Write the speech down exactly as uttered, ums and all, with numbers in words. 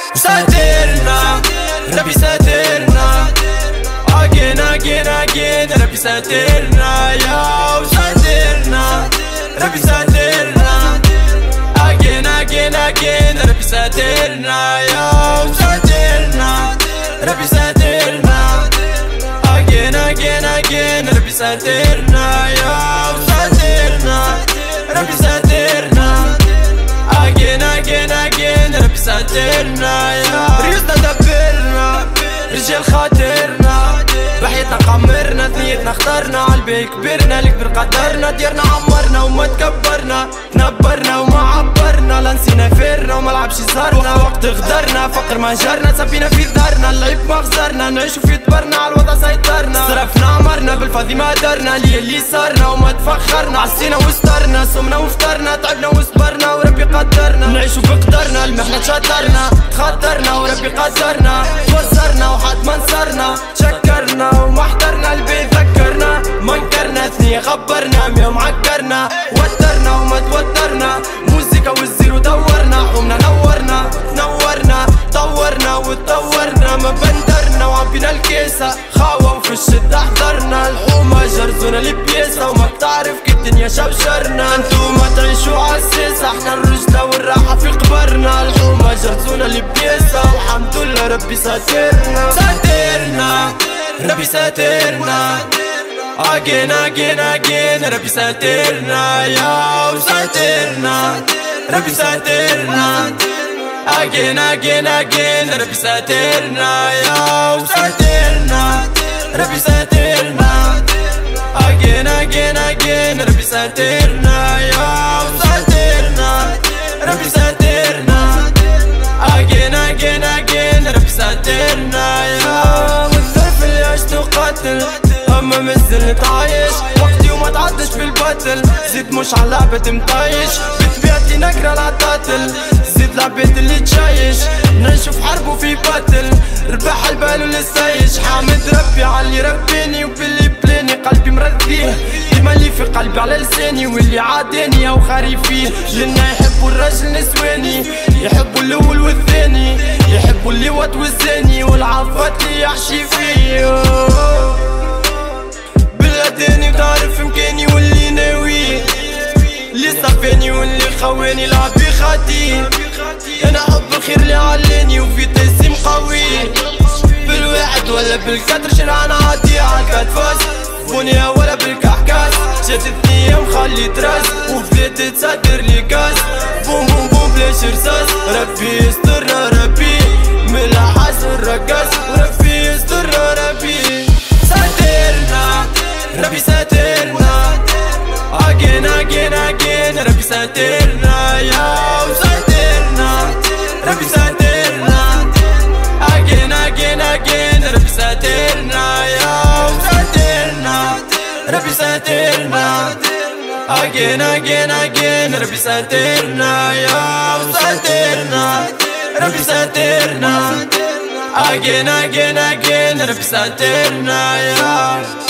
ساترنا ربي ساترنا again again again ربي ساترنا يا وساترنا ربي ساترنا again again again ربي ساترنا يا وساترنا ربي ساترنا again again again ربي ساترنا يا وساترنا ربي ساترنا again again again ربي ساترنا يا ريسنا دبرنا رجال خاطرنا بحياتنا قمرنا ثنيتنا اخترنا عالبي كبرنا اللي كبر قدرنا ديرنا عمرنا وما تكبرنا تنبرنا وما عبرنا لا نسينا فيرنا وما لعبش زارنا وقت غدرنا فقر ما جرنا تسبينا في دارنا اللعيب ما خسرنا نعيشو في دبرنا عالوضع سيطرنا صرفنا عمرنا بالفاضي ما درنا لي اللي صارنا وما تفخرنا عسينا وسترنا صمنا وفطرنا تعبنا وصبرنا وربي قدرنا نعيشو بقدرنا المحنة شاطرنا تخاطرنا وربي قدرنا توزرنا وحد ما نصرنا شكرنا وما حضرنا البي ذكرنا ما انكرنا ثنية خبرنا مية معكرنا وترنا وما توترنا موسيقى والزيرو دورنا حومنا نورنا نورنا طورنا وتطورنا ما بندرنا وعبينا الكيسة خاوة وفي الشدة حضرنا الحومة جرزونا لبيسة وما بتعرف كي الدنيا شبشرنا انتوما تعيشوا عالسيسة احنا الرجلة والراحة في قبرنا الحومة جرزونا لبيسة والحمد لله ربي ساترنا ساترنا ربي ساترنا again again again ربي ساترنا يا وساترنا ربي ساترنا again again again ربي ساترنا يا وساترنا ربي ساترنا again again again ربي ساترنا يا وساترنا ربي ساترنا again again again ربي ساترنا يا والظرف اللي عشته قاتل اما مازال نتعايش وقتي وما تعدش في الباتل زيد مش على لعبة مطايش بطبيعتي نكره العطاتل زيد العباد اللي تشايش نعيشو في حرب وفي باتل رباح البال ولسايش حامد ربي عاللي ربيني وباللي بلاني قلبي مرضيه ديما اللي في قلبي على لساني واللي عاداني او خريفيه لنا يحبوا الراجل نسواني يحبوا الاول والثاني يحبوا اللي وات والزاني والعفات اللي يحشي فيه بالغداني وتعرف مكاني واللي ناوي اللي صفاني واللي خواني لعبي خاطي انا حب الخير اللي علاني وفي تيسيم قوي بالواحد ولا بالكتر شرعان عادي عالكات فاس بنيا ولا بالكحكاس جات الثنية وخليت راس وبديت تصدر لي كاس بوم بوم بوم بلاش رصاص ربي يسترنا ربي من حاسن رقاص وربي يسترنا ربي ساترنا ربي ساترنا again again again ربي ساترنا يا وساترنا ربي ساترنا again again again ربي ساترنا يا وساترنا ربي ساترنا again again again ربي ساترنا يا وساترنا ربي ساترنا again again again ربي ساترنا يا